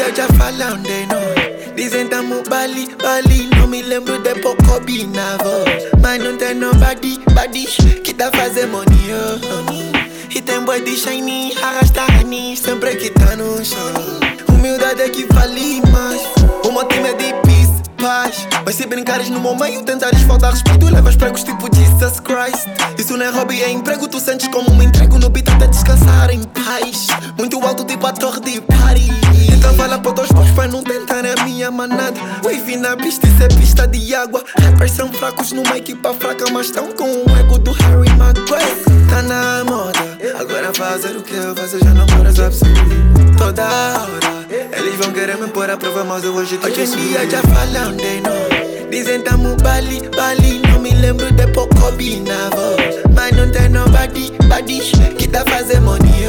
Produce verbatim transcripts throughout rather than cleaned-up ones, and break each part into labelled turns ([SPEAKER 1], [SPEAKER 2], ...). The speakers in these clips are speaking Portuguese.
[SPEAKER 1] dia já falam de nós. Dizem tamo Bali, Bali. Não me lembro de pouco bi na voz. Mas não tem nobody, body que tá fazendo money, oh. E tem boy de shiny, arrasta honey, sempre que tá no chão. Humildade é que vale mais. O meu time é de peace, paz. Mas se brincares no meu meio, tentares faltar respeito, levas pregos tipo Jesus Christ. Isso não é hobby, é emprego. Tu sentes como me entrego no beat até descansar em paz. Muito alto tipo a torre de Paris. Então fala para os teus pais não tentarem a minha manada. Wave na pista, isso é pista de água. Rappers são fracos numa equipa fraca, mas estão com o ego do Harry Maguire. Tá na moda, agora fazer o que eu faço já não moras absurdo. Toda hora eles vão querer me pôr à prova, mas eu hoje tô Hoje em dia já falam de nós. Dizem tamo Bali, Bali. Não me lembro de pouco bi na voz. Mas não tem nobody, body que tá fazendo money,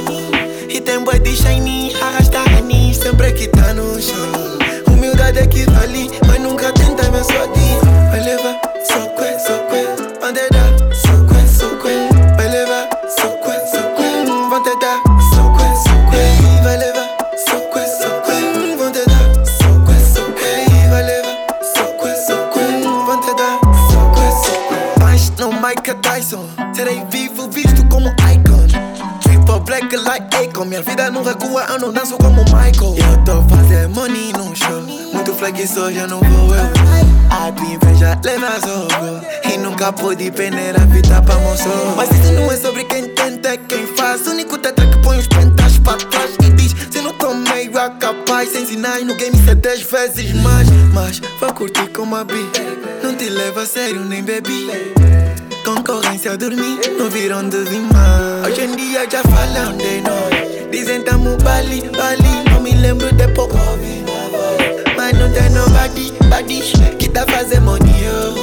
[SPEAKER 1] oh. E tem boy de shiny, arrasta honey, sempre que tá no chão. Humildade é que vale, mas nunca tenta me sodir. Vai levar, soque, soque, onde dá, soque, soque. Vai levar, soque, soque, vão te dar, soque, soque. Vai levar, soque, soque, vão te dar, soque, soque. Vai levar, soque, soque, vão te dar, soque, soque. Mas não Mike Tyson, serei vivo visto como icon. Triple black like Akon, minha vida não recua, eu não danço como Michael. Eu tô fazendo money no show, muito flex hoje eu não vou eu. A tua inveja leva jogo e nunca pude peneira a vida pra moço. Mas isso não é sobre quem tenta, é quem faz. O único tetra que põe os pentas pra trás e diz: se não tô meio capaz, sem sinais no game isso é dez vezes mais. Mas vou curtir como a bi, não te leva a sério nem bebi. Concorrência dormir, não viram de demais. Hoje em dia já falam de nós. Dizem tamo Bali, Bali. Não me lembro de pouco bi na voz. Mas não tem nobody, body que tá fazendo money,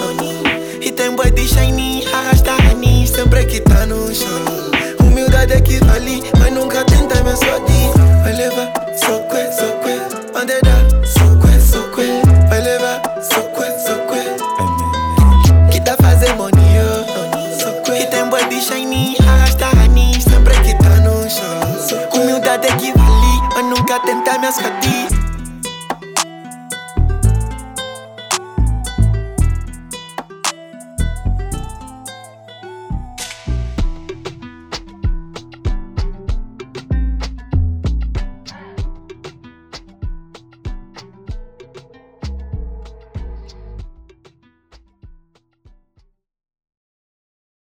[SPEAKER 1] oh. E tem boy de shiny, arrasta honey, sempre que tá no chão. Humildade é que vale, mas nunca tenta me sodir. Vai levar, soque, soque, onde dá, soque, soque. Vai levar, soque, soque, que tá fazendo money, oh. E tem boy de shiny, arrasta honey, sempre que tá no chão. Humildade é que vale, mas nunca tenta me esconder.